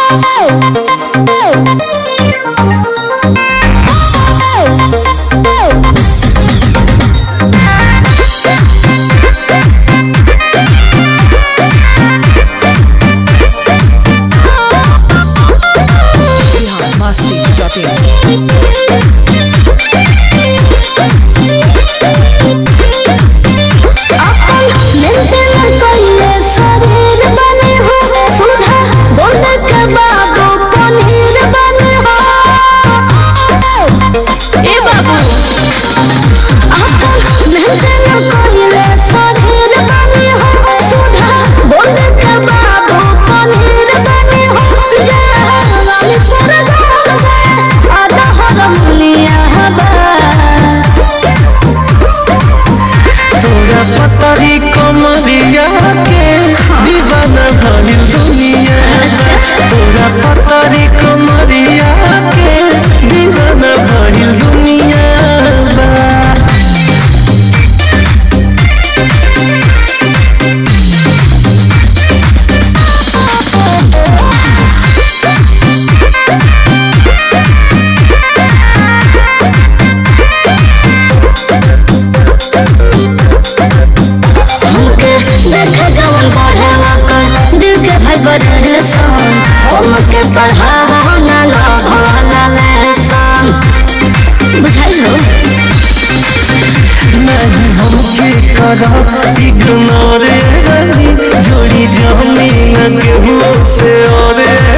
Ignore जोड़ी जमीन गेहूं से और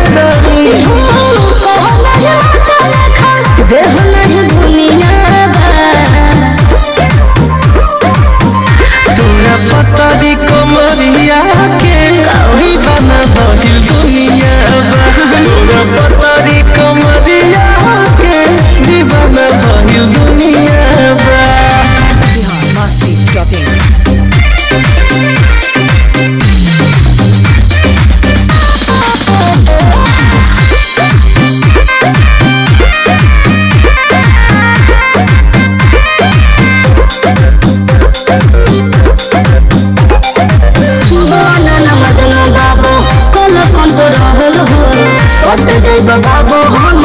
तोरा पतरी कमरिया के दीवाना भइल दुनिया बा। तोरा पतरी कमरिया के दीवाना भइल दुनिया बा। बाबू हम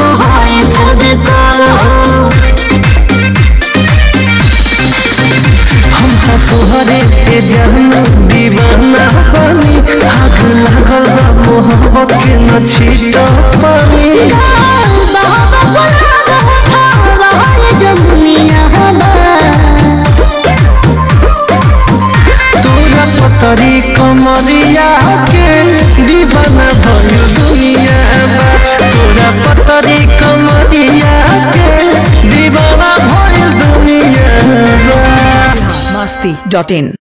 तोहरे के जानू दीवाना बनी आग लागल बा मोहब्बत के न छीट पानी। तोरा पतरी कमरिया के दीवाना भइल दुनिया बा। तोरा पतरी कमरिया के दीवाना भइल दुनिया बा। masti.in